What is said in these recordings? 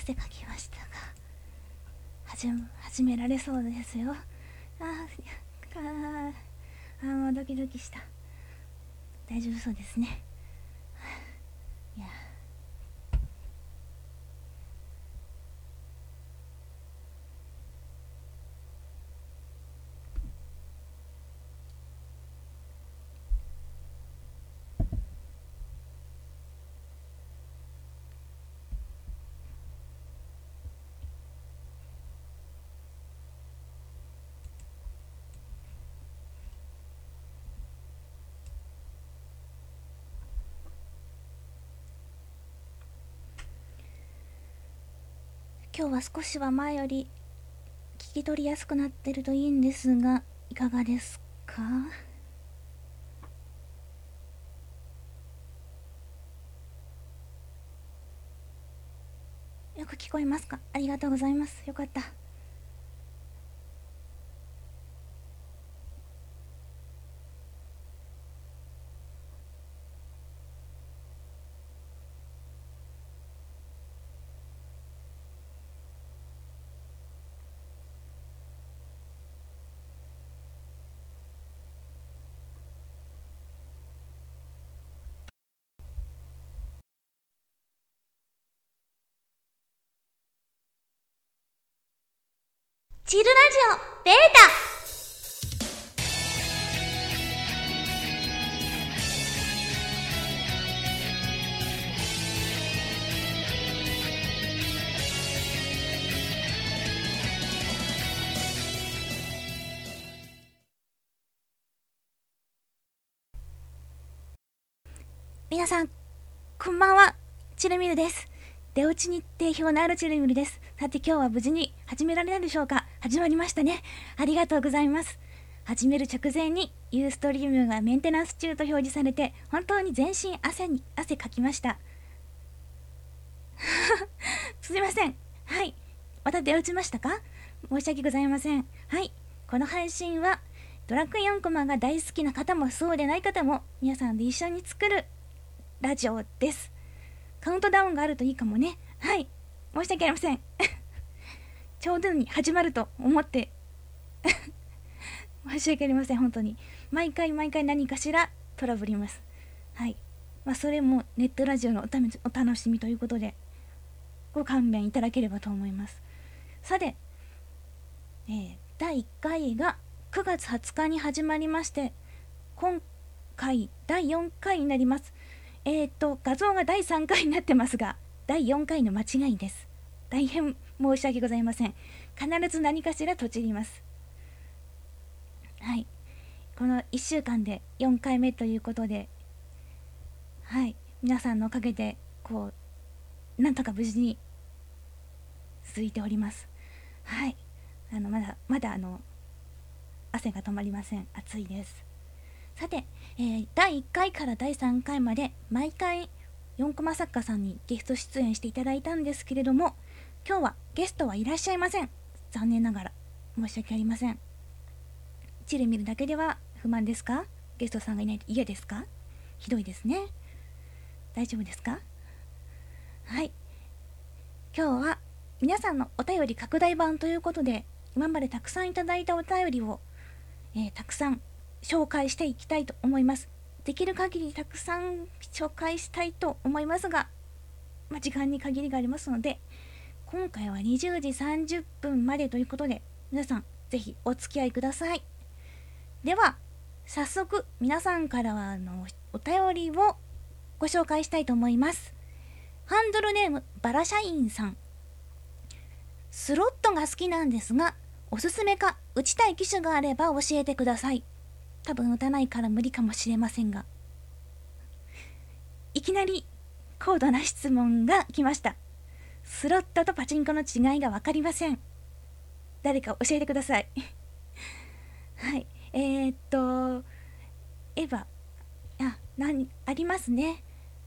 汗かきましたが、始められそうですよ。もうドキドキした。大丈夫そうですね。いや、今日は少しは前より聞き取りやすくなってるといいんですが、いかがですか？よく聞こえますか？ありがとうございます。よかった。チルラジオベータ。皆さん、こんばんは。チルミルです。出落ち日程表のあるチルミルです。さて今日は無事に始められたでしょうか？始まりましたね。ありがとうございます。始める直前にユーストリームがメンテナンス中と表示されて、本当に全身汗かきました。すいません。はい。また出落ちましたか？申し訳ございません。はい。この配信はドラクエ4コマが大好きな方もそうでない方も皆さんで一緒に作るラジオです。カウントダウンがあるといいかもね。はい。申し訳ありません。ちょうどに始まると思って申し訳ありません。本当に毎回何かしらトラブります。はい。それもネットラジオのお楽しみということでご勘弁いただければと思います。さて、第1回が9月20日に始まりまして、今回第4回になります。画像が第3回になってますが、第4回の間違いです。大変申し訳ございません。必ず何かしらとちります。はい。この1週間で4回目ということで、はい。皆さんのおかげで、なんとか無事に続いております。はい。まだ汗が止まりません。暑いです。さて、第1回から第3回まで毎回4コマ作家さんにゲスト出演していただいたんですけれども、今日はゲストはいらっしゃいません。残念ながら申し訳ありません。チル見るだけでは不満ですか？ゲストさんがいないと嫌ですか？ひどいですね。大丈夫ですか？はい。今日は皆さんのお便り拡大版ということで、今までたくさんいただいたお便りを、たくさん紹介していきたいと思います。できる限りたくさん紹介したいと思いますが、時間に限りがありますので、今回は20時30分までということで、皆さんぜひお付き合いください。では早速皆さんからはお便りをご紹介したいと思います。ハンドルネームバラシャインさん。スロットが好きなんですが、おすすめか打ちたい機種があれば教えてください。多分打たないから無理かもしれませんが。いきなり高度な質問が来ました。スロットとパチンコの違いが分かりません。誰か教えてください。はい。エヴァありますね。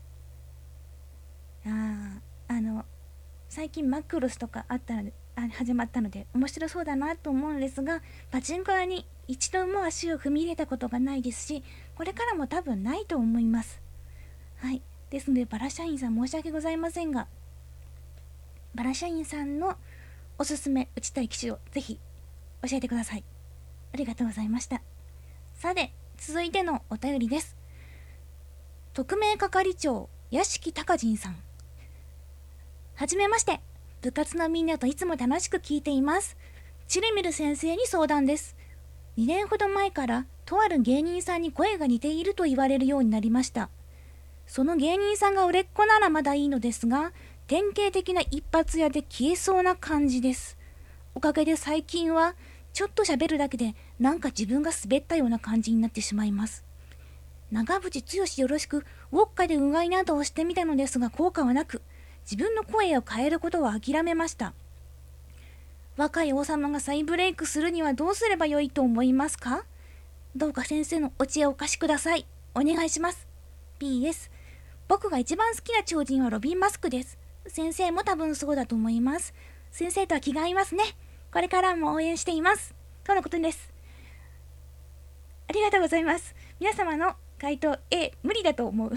最近マクロスとか始まったので面白そうだなと思うんですが、パチンコ屋に一度も足を踏み入れたことがないですし、これからも多分ないと思います。はい。ですのでバラ社員さん申し訳ございませんが、 バラ社員さんのおすすめ打ちたい機種をぜひ教えてください。ありがとうございました。さて続いてのお便りです。特命係長屋敷隆人さん。はじめまして。部活のみんなといつも楽しく聞いています。チルミル先生に相談です。2年ほど前からとある芸人さんに声が似ていると言われるようになりました。その芸人さんが売れっ子ならまだいいのですが、典型的な一発屋で消えそうな感じです。おかげで最近はちょっと喋るだけでなんか自分が滑ったような感じになってしまいます。長渕剛よろしくウォッカでうがいなどをしてみたのですが効果はなく、自分の声を変えることは諦めました。若い王様が再ブレイクするにはどうすればよいと思いますか？どうか先生のお知恵をお貸しください。お願いします。 PS 僕が一番好きな超人はロビン・マスクです。先生も多分そうだと思います。先生とは気が合いますね。これからも応援しています。とのことです。ありがとうございます。皆様の回答 A 無理だと思う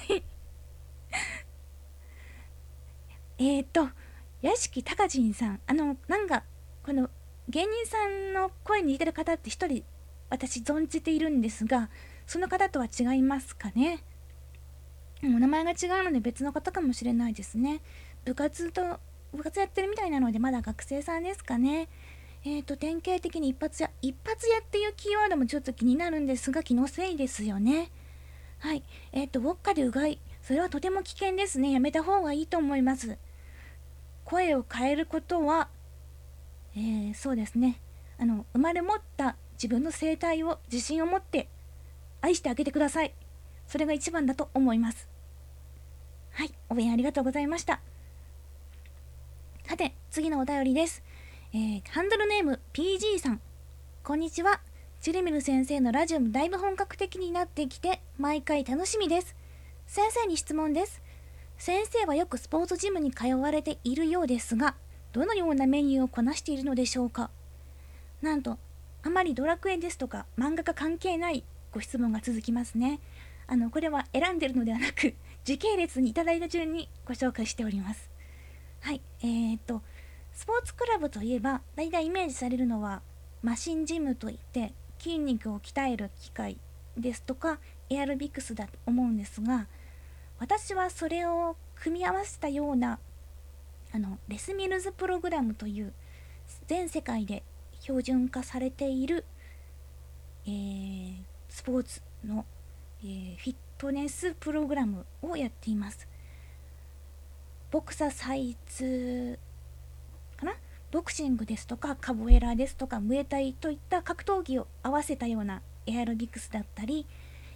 屋敷隆人さん、なんかこの芸人さんの声に似てる方って一人私存じているんですが、その方とは違いますかね。お名前が違うので別の方かもしれないですね。部活やってるみたいなのでまだ学生さんですかね。典型的に一発屋っていうキーワードもちょっと気になるんですが、気のせいですよね。はい。ウォッカでうがい、それはとても危険ですね。やめた方がいいと思います。声を変えることは、そうですね。生まれ持った自分の声帯を自信を持って愛してあげてください。それが一番だと思います。はい。応援ありがとうございました。さて、次のお便りです。ハンドルネーム PG さん。こんにちは。チルミル先生のラジオもだいぶ本格的になってきて毎回楽しみです。先生に質問です。先生はよくスポーツジムに通われているようですが、どのようなメニューをこなしているのでしょうか。なんとあまりドラクエですとか漫画家関係ないご質問が続きますね。これは選んでるのではなく時系列にいただいた順にご紹介しております。はい。スポーツクラブといえば大体イメージされるのはマシンジムといって筋肉を鍛える機械ですとかエアロビクスだと思うんですが、私はそれを組み合わせたようなレスミルズプログラムという全世界で標準化されている、スポーツの、フィットネスプログラムをやっています。ボクササイズかな、ボクシングですとかカボエラですとかムエタイといった格闘技を合わせたようなエアロビクスだったり、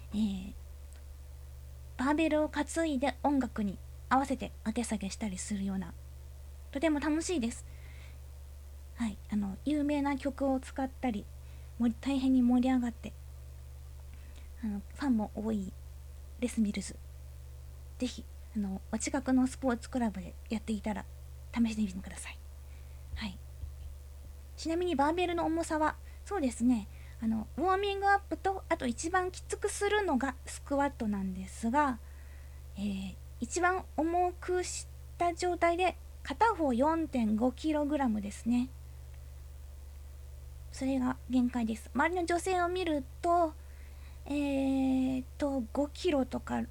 バーベルを担いで音楽に合わせて上げ下げしたりするような、とても楽しいです。はい、有名な曲を使ったり大変に盛り上がってファンも多いレスミルズ、ぜひお近くのスポーツクラブでやっていたら試してみてください。はい、ちなみにバーベルの重さはそうですね、ウォーミングアップとあと一番きつくするのがスクワットなんですが、一番重くした状態で片方 4.5kg ですね。それが限界です。周りの女性を見ると5キロとか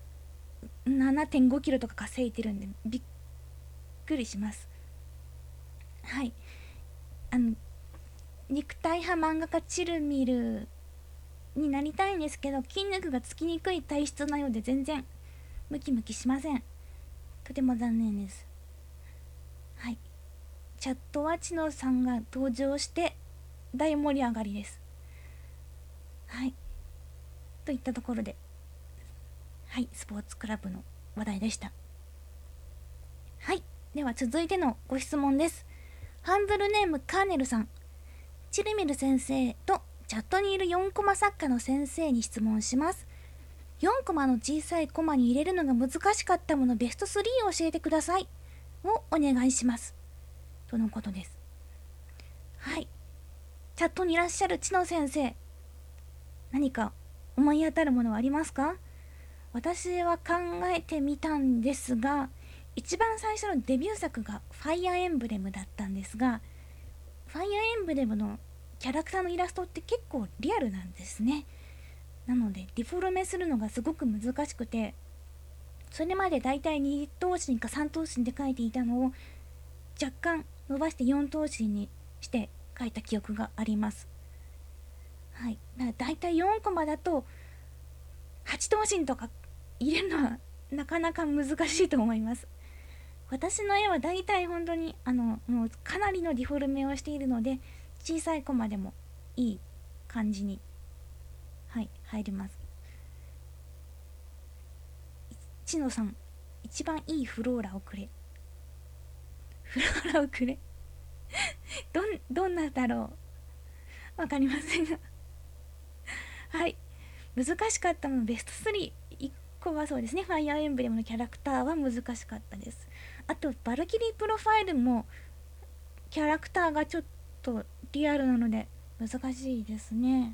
7.5 キロとか稼いでるんでびっくりします。はい。肉体派漫画家チルミルになりたいんですけど、筋肉がつきにくい体質なようで全然ムキムキしません。とても残念です。はい。チャットは知能さんが登場して大盛り上がりです。はい。といったところで、はい、スポーツクラブの話題でした。はい。では続いてのご質問です。ハンドルネームカーネルさん。チルミル先生とチャットにいる4コマ作家の先生に質問します。4コマの小さいコマに入れるのが難しかったものベスト3を教えてくださいをお願いします。とのことです。はい。チャットにいらっしゃる知能先生、何か思い当たるものはありますか？私は考えてみたんですが、 一番最初のデビュー作がファイアーエンブレムだったんですが、ファイアーエンブレムのキャラクターのイラストって結構リアルなんですね。なのでデフォルメするのがすごく難しくて、それまでだいたい2頭身か3頭身で描いていたのを若干伸ばして4頭身にして描いた記憶があります。はい、だいたい4コマだと8頭身とか入れるのはなかなか難しいと思います。私の絵はだいたい本当にもうかなりのディフォルメをしているので、小さいコマでもいい感じに、はい、入ります。ちのさん、一番いいフローラをくれ。フローラをくれどんなだろう、わかりませんがはい、難しかったものベスト3、1個はそうですね、ファイアーエンブレムのキャラクターは難しかったです。あとバルキリープロファイルもキャラクターがちょっとリアルなので難しいですね。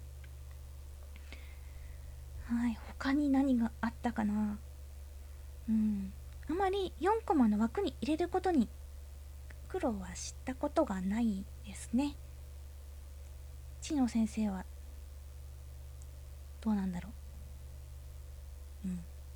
はい、他に何があったかな。あまり4コマの枠に入れることに苦労はしたことがないですね。知野先生はどうなんだろう。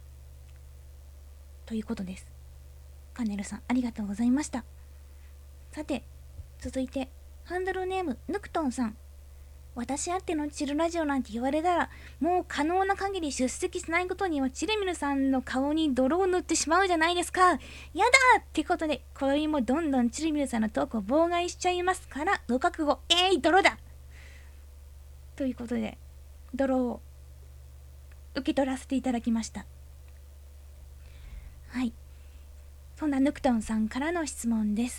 ということです。カネルさんありがとうございました。さて続いてハンドルネームヌクトンさん。私あってのチルラジオなんて言われたら、もう可能な限り出席しないことにはチルミルさんの顔に泥を塗ってしまうじゃないですか。やだってことで、今宵もどんどんチルミルさんのトークを妨害しちゃいますから、ご覚悟、泥だということで、泥を受け取らせていただきました。はい。そんなヌクトンさんからの質問です。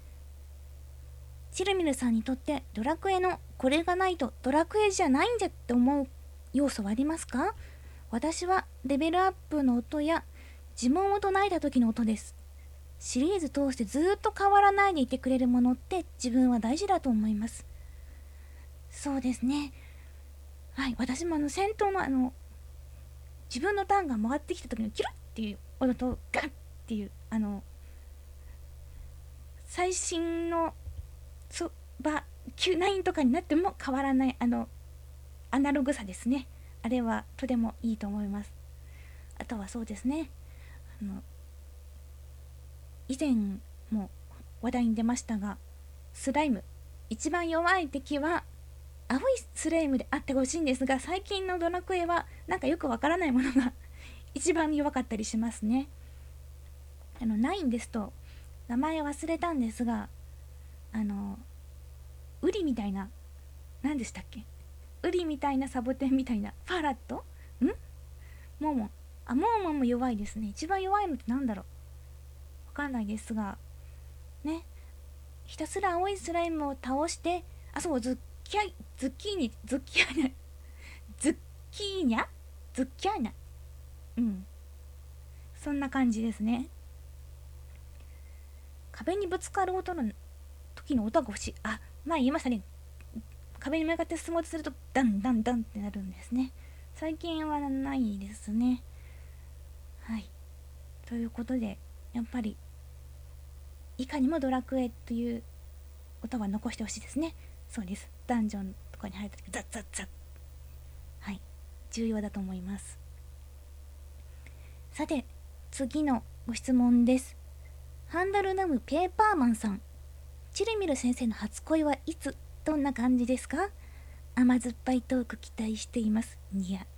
チルミルさんにとってドラクエのこれがないとドラクエじゃないんじゃって思う要素はありますか？私はレベルアップの音や呪文を唱えた時の音です。シリーズ通してずっと変わらないでいてくれるものって自分は大事だと思います。そうですね。はい、私も戦闘の自分のターンが回ってきた時のキュルッっていう音とガッっていう最新のQ9 とかになっても変わらないアナログさですね。あれはとてもいいと思います。あとはそうですね、以前も話題に出ましたが、スライム一番弱い敵は青いスライムであってほしいんですが、最近のドラクエはなんかよくわからないものが一番弱かったりしますね。9ですと名前忘れたんですが、ウリみたいな、何でしたっけ、ウリみたいなサボテンみたいなファラットモーモン、モーモンも弱いですね。一番弱いのってなんだろう、わかんないですがね、ひたすら青いスライムを倒して、そう、ズッキャナ、そんな感じですね。壁にぶつかる音の時の音が欲しい。前言いましたね。壁に向かって進もうとするとダンダンダンってなるんですね。最近はないですね。はい、ということで、やっぱりいかにもドラクエという音は残してほしいですね。そうです。ダンジョンとかに入った時ザッザッザッ、はい、重要だと思います。さて次のご質問です。ハンドルネームペーパーマンさん。チルミル先生の初恋はいつ、どんな感じですか？甘酸っぱいトーク期待しています。にや。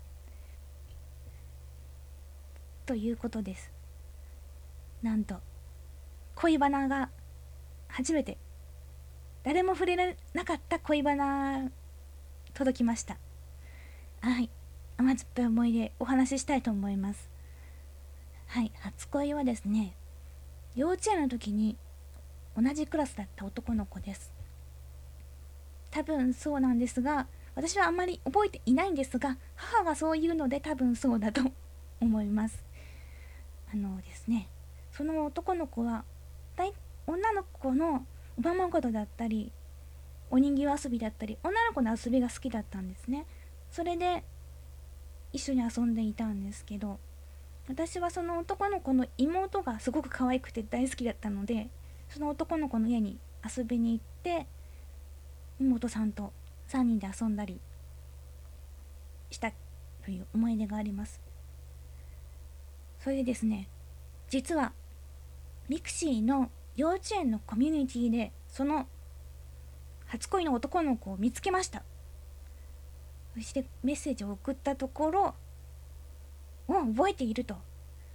ということです。なんと恋バナが初めて、誰も触れられなかった恋バナ届きました。はい、甘酸っぱい思い出お話ししたいと思います。はい、初恋はですね、幼稚園の時に同じクラスだった男の子です。多分そうなんですが、私はあまり覚えていないんですが、母がそう言うので多分そうだと思います。ですね、その男の子は女の子のおままごとだったりお人形遊びだったり女の子の遊びが好きだったんですね。それで一緒に遊んでいたんですけど、 私はその男の子の妹がすごく可愛くて大好きだったので、その男の子の家に遊びに行って妹さんと3人で遊んだりしたという思い出があります。それでですね、実はミクシーの幼稚園のコミュニティでその初恋の男の子を見つけました。そしてメッセージを送ったところ、覚えていると、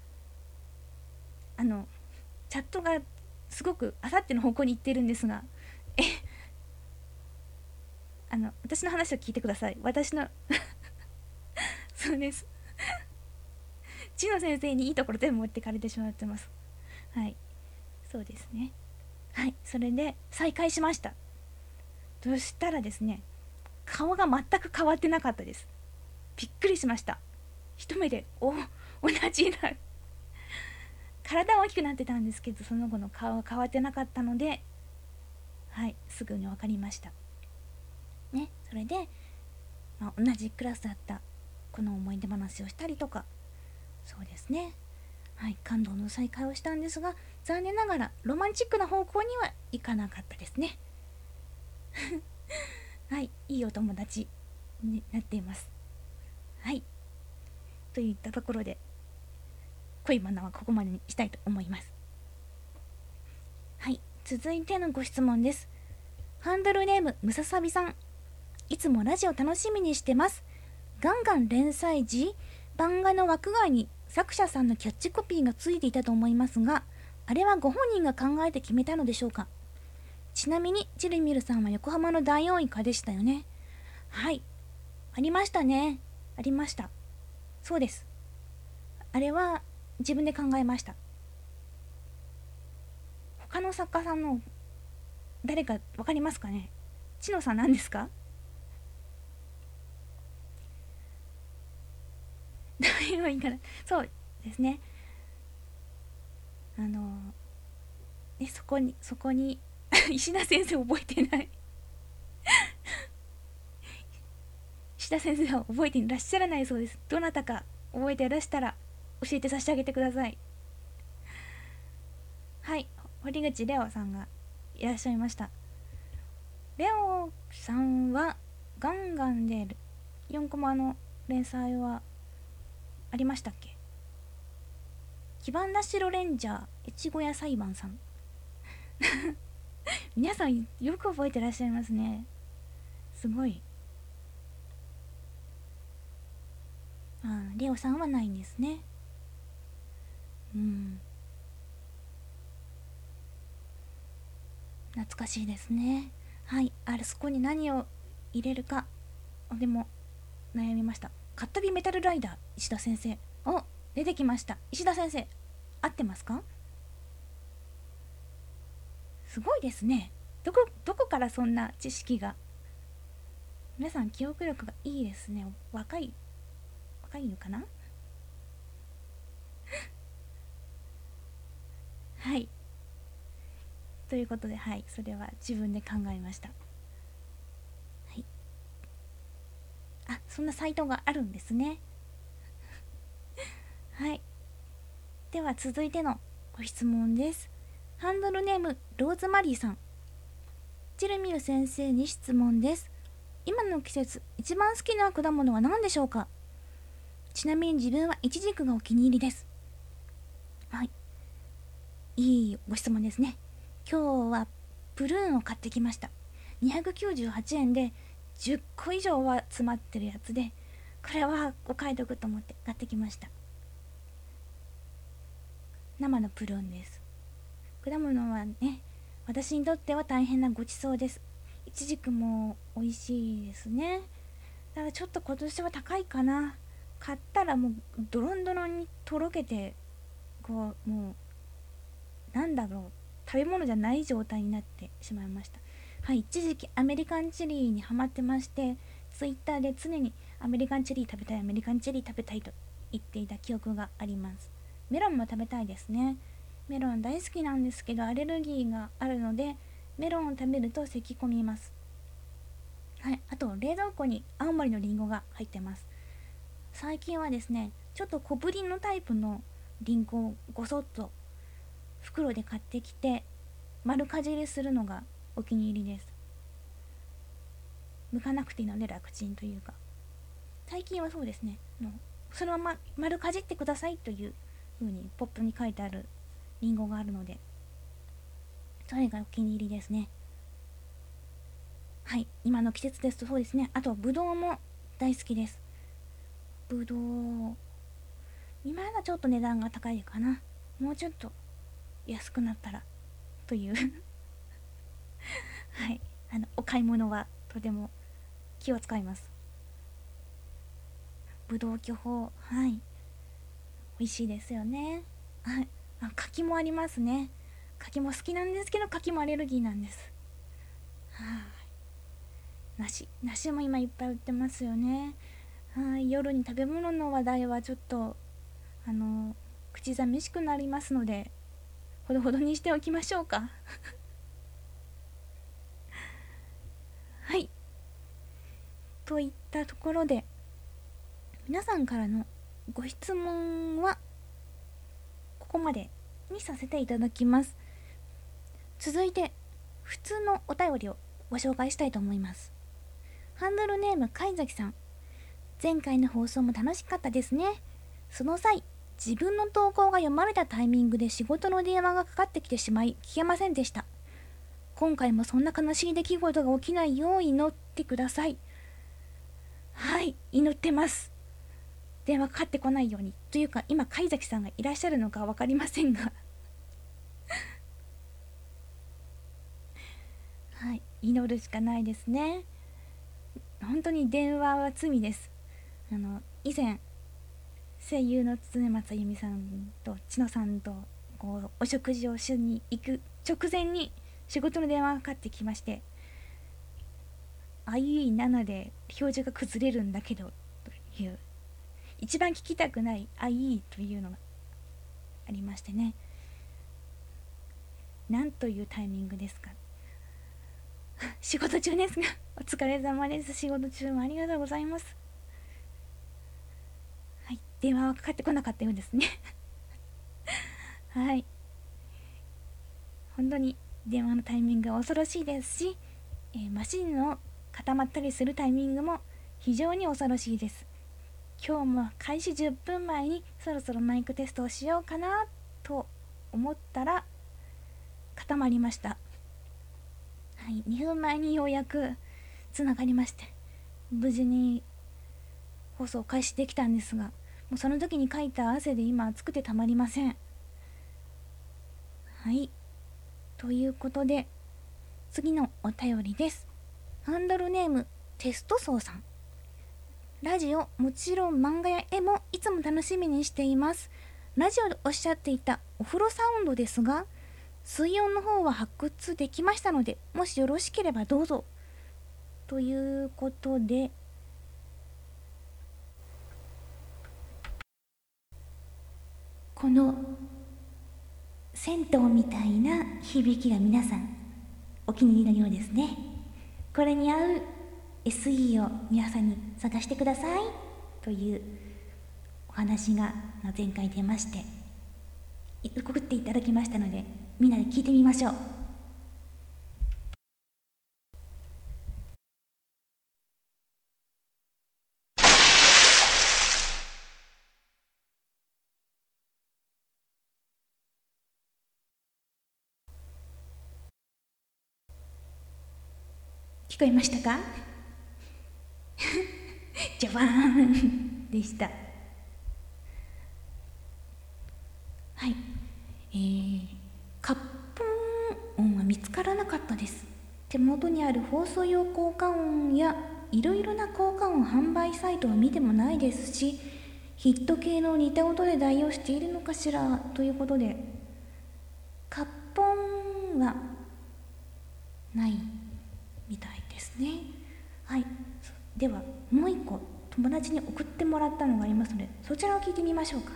チャットがすごくあさっての方向に行ってるんですが、私の話を聞いてください。私のそうです。知野先生にいいところ全部持ってかれてしまってます。はい、そうですね。はい、それで再会しました。そしたらですね、顔が全く変わってなかったです。びっくりしました。一目で同じな体は大きくなってたんですけど、その後の顔は変わってなかったので、はい、すぐに分かりましたね。それで、同じクラスだったこの思い出話をしたりとか、そうですね、はい、感動の再会をしたんですが、残念ながらロマンチックな方向にはいかなかったですね。はい、いいお友達になっています。はい、といったところで恋バナはここまでにしたいと思います。はい、続いてのご質問です。ハンドルネームムササビさん、いつもラジオ楽しみにしてます。ガンガン連載時、漫画の枠外に作者さんのキャッチコピーがついていたと思いますが、あれはご本人が考えて決めたのでしょうか。ちなみにチルミルさんは横浜の大王イカでしたよね。はい、ありましたね。ありました。そうです。あれは自分で考えました。他の作家さんの誰か分かりますかね。知野さん何ですか。大王イカ。そうですね。そこに石田先生覚えてない石田先生は覚えていらっしゃらないそうです。どなたか覚えていらしたら教えて差し上げてください。はい、堀口レオさんがいらっしゃいました。レオさんはガンガンで4コマの連載はありましたっけ。黄ばんだ白レンジャー越後屋裁判さん皆さんよく覚えてらっしゃいますね。すごい。レオさんはないんですね。懐かしいですね。はい、そこに何を入れるかでも悩みました。カッタビメタルライダー石田先生、出てきました。石田先生、合ってますか。すごいですね。どこからそんな知識が。皆さん記憶力がいいですね。若いのかな。はい、ということで、はい、それは自分で考えました。はい、そんなサイトがあるんですね。はい、では続いてのご質問です。ハンドルネームローズマリーさん、チルミル先生に質問です。今の季節一番好きな果物は何でしょうか。ちなみに自分はイチジクがお気に入りです。はい、いいご質問ですね。今日はプルーンを買ってきました。298円で10個以上は詰まってるやつで、これはお買い得と思って買ってきました。生のプルーンです。果物はね、私にとっては大変なごちそうです。イチジクも美味しいですね。ただちょっと今年は高いかな。買ったらもうドロンドロンにとろけて、もうなんだろう、食べ物じゃない状態になってしまいました。はい、一時期アメリカンチェリーにハマってまして、ツイッターで常にアメリカンチェリー食べたい、アメリカンチェリー食べたいと言っていた記憶があります。メロンも食べたいですね。メロン大好きなんですけど、アレルギーがあるのでメロンを食べると咳き込みます。はい、あと冷蔵庫に青森のリンゴが入ってます。最近はですね、 ちょっと小ぶりのタイプのリンゴをごそっと袋で買ってきて丸かじりするのがお気に入りです。剥かなくていいので楽ちんというか、最近はそうですね、そのまま丸かじってくださいという風にポップに書いてあるリンゴがあるので、それがお気に入りですね。はい、今の季節ですとそうですね。あとぶどうも大好きです。ぶどう今はちょっと値段が高いかな。もうちょっと安くなったらというはい、お買い物はとても気を使います。ぶどう巨峰、はい、美味しいですよね。はい、柿もありますね。柿も好きなんですけど、柿もアレルギーなんです。はい、梨も今いっぱい売ってますよね。はい、夜に食べ物の話題はちょっと口寂しくなりますので、ほどほどにしておきましょうかはい、といったところで、皆さんからのご質問はここまでにさせていただきます。続いて普通のお便りをご紹介したいと思います。ハンドルネーム貝崎さん、前回の放送も楽しかったですね。その際、自分の投稿が読まれたタイミングで仕事の電話がかかってきてしまい聞けませんでした。今回もそんな悲しい出来事が起きないよう祈ってください。はい、祈ってます。電話かかってこないようにというか、今貝崎さんがいらっしゃるのか分かりませんがはい、祈るしかないですね。本当に電話は罪です。以前声優の常松由美さんと千乃さんとお食事をしに行く直前に仕事の電話がかかってきまして、 IE7 で表示が崩れるんだけどという、一番聞きたくない IE というのがありましてね、なんというタイミングですか。仕事中ですが、お疲れ様です。仕事中もありがとうございます。はい、電話はかかってこなかったようですねはい、本当に電話のタイミングが恐ろしいですし、マシンの固まったりするタイミングも非常に恐ろしいです。今日も開始10分前にそろそろマイクテストをしようかなと思ったら固まりました。はい、2分前にようやくつながりまして、無事に放送開始できたんですが、もうその時にかいた汗で今暑くてたまりません。はい、ということで次のお便りです。ハンドルネームテストソーさん、ラジオもちろん漫画や絵もいつも楽しみにしています。ラジオでおっしゃっていたお風呂サウンドですが、水音の方は発掘できましたので、もしよろしければどうぞということで、この銭湯みたいな響きが皆さんお気に入りのようですね。これに合う SE を皆さんに探してくださいというお話が前回出まして、送っていただきましたので、みんなで聞いてみましょう。聞こえましたかジャバーンでした。はい、カップ音は見つからなかったです。手元にある放送用効果音やいろいろな効果音販売サイトを見てもないですし、ヒット系の似た音で代用しているのかしらということで、カップ音はないみたいですね。はい、ではもう一個友達に送ってもらったのがありますので、そちらを聞いてみましょうか。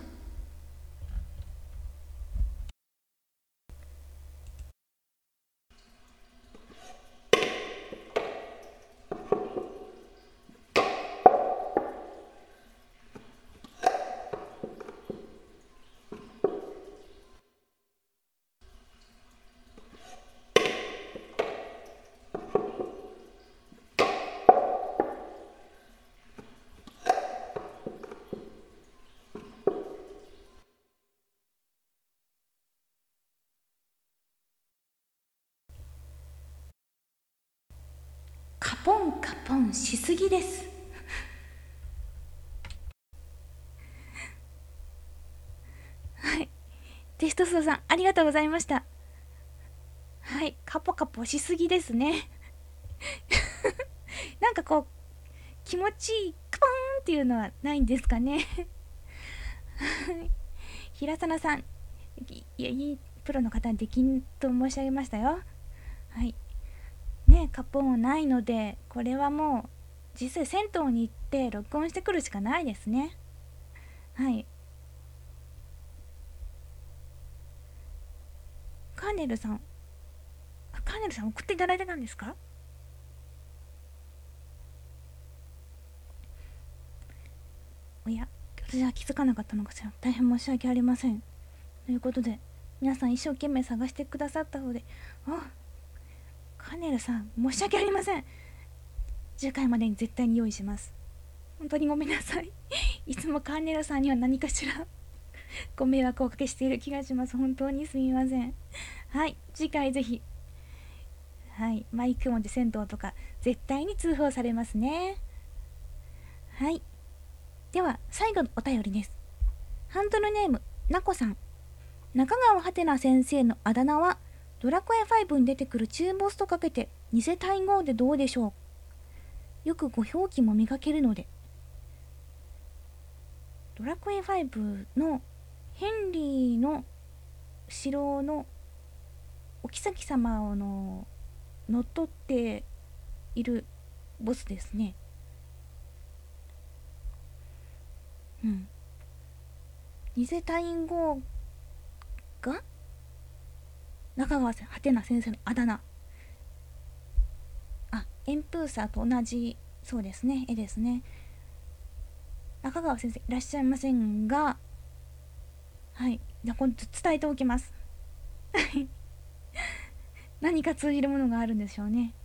カポンしすぎです。はい、テストストさんありがとうございました。はい、カポカポしすぎですね。なんかこう気持ちいいカポーンっていうのはないんですかね。平佐さん、いいプロの方にできんと申し上げましたよ。はいね、カポンないので、これはもう実際銭湯に行って録音してくるしかないですね。はい。カーネルさん、カーネルさん送っていただいてたんですか？おや、私は気づかなかったのかしら。大変申し訳ありません。ということで、皆さん一生懸命探してくださったので、カーネルさん、申し訳ありません。次回までに絶対に用意します。本当にごめんなさい。いつもカーネルさんには何かしらご迷惑をおかけしている気がします。本当にすみません。はい、次回ぜひ、はい、マイクオンで銭湯とか絶対に通報されますね。はい、では最後のお便りです。ハンドルネームなこさん。中川はてな先生のあだ名はドラクエ5に出てくる中ボスとかけて偽対号でどうでしょう。よくご表記も見かけるので。ドラクエ5のヘンリーの城のお妃様の乗っ取っているボスですね。うん。偽対号が中川はてな先生のあだ名。エンプーサーと同じ、そうですね、絵ですね。中川先生いらっしゃいませんが、はい、じゃあ今度伝えておきます。何か通じるものがあるんでしょうね。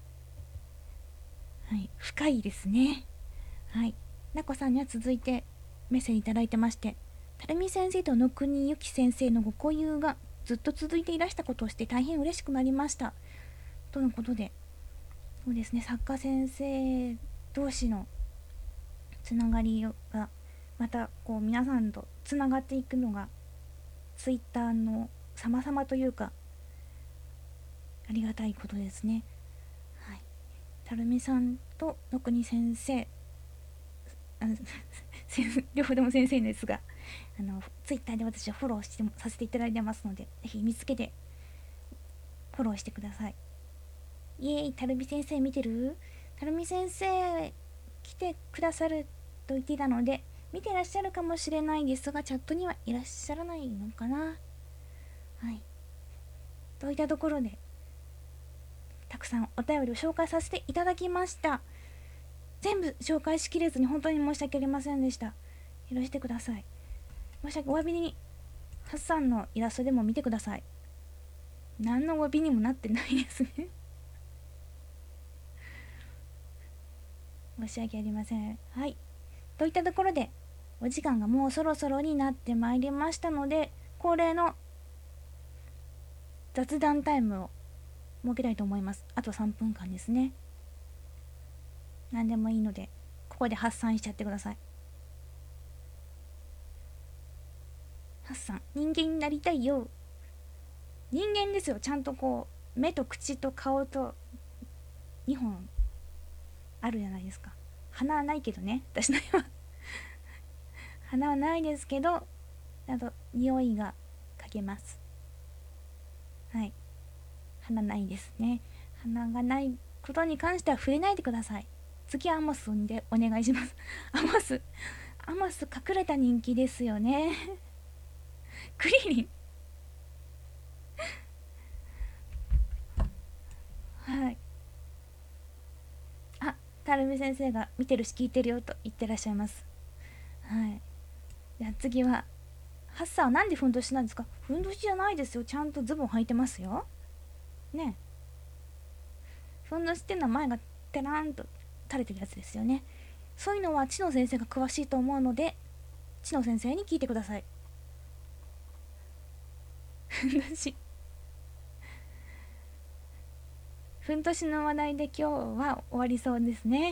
はい、深いですね。はい、なこさんには続いてメッセージいただいてまして、たるみ先生と野国ゆき先生のご交友がずっと続いていらしたことをして大変嬉しくなりましたとのことで、そうですね、作家先生同士のつながりがまたこう皆さんとつながっていくのがツイッターの様々というかありがたいことですね。はい、たるみさんと野国先生、両方とも先生ですが、ツイッターで私はフォローしてさせていただいてますので、ぜひ見つけてフォローしてください。イエーイ、たるみ先生見てる？たるみ先生来てくださると言っていたので見てらっしゃるかもしれないですが、チャットにはいらっしゃらないのかな。はい、といったところでたくさんお便りを紹介させていただきました。全部紹介しきれずに本当に申し訳ありませんでした。許してください。申し訳、お詫びにハッサンのイラストでも見てください。何のお詫びにもなってないですね。申し訳ありません。はい、といったところでお時間がもうそろそろになってまいりましたので、恒例の雑談タイムを設けたいと思います。あと3分間ですね。何でもいいのでここで発散しちゃってください。発散、人間になりたいよ。人間ですよ。ちゃんとこう目と口と顔と2本あるじゃないですか。鼻はないけどね、私のは鼻はないですけど、あと匂いが嗅げます。はい、鼻ないですね。鼻がないことに関しては触れないでください。次はアモスでお願いします。アモス隠れた人気ですよね。クリリン、はい、たるみ先生が見てるし聞いてるよと言ってらっしゃいます。はい、じゃあ次はハッサーはなんでふんどしなんですか？ふんどしじゃないですよ。ちゃんとズボン履いてますよね。ふんどしっていうのは前がテラーンと垂れてるやつですよね。そういうのは知野先生が詳しいと思うので知野先生に聞いてください。ふんどしふんどしの話題で今日は終わりそうですね。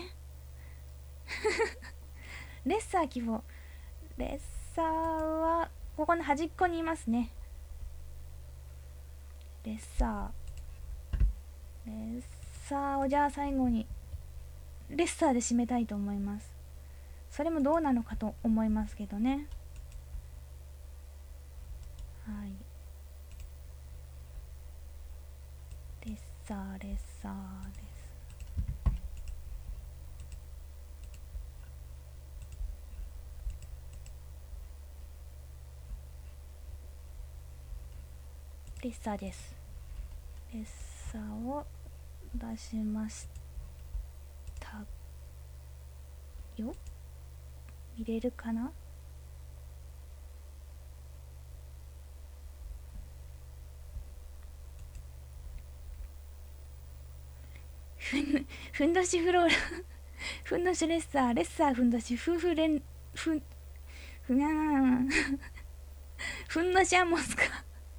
レッサー希望。レッサーはここの端っこにいますね。レッサーをじゃあ最後にレッサーで締めたいと思います。それもどうなのかと思いますけどね。はい。レッサーです。レッサーです。レッサーを出しましたよ。見れるかな。ふんどしフローラふんどしレッサーふんどし夫婦連ふんふがーふんどしアンモスか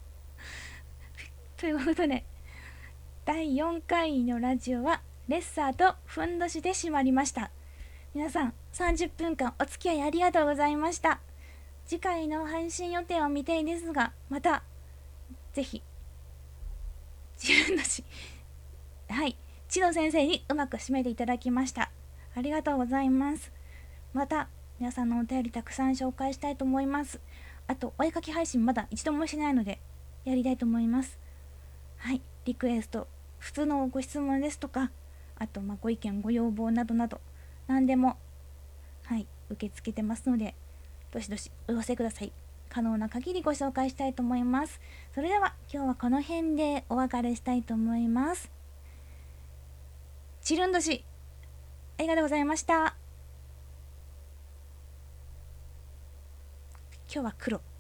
ということで第4回のラジオはレッサーとふんどしで締まりました。皆さん30分間お付き合いありがとうございました。次回の配信予定は未定ですが、またぜひ自分の千野先生にうまく締めていただきました。ありがとうございます。また皆さんのお便りたくさん紹介したいと思います。あとお絵かき配信まだ一度もしてないのでやりたいと思います。はい、リクエスト、普通のご質問ですとか、あとご意見ご要望などなど何でも受け付けてますので、どしどしお寄せください。可能な限りご紹介したいと思います。それでは今日はこの辺でお別れしたいと思います。チルン年ありがとうございました。今日は黒。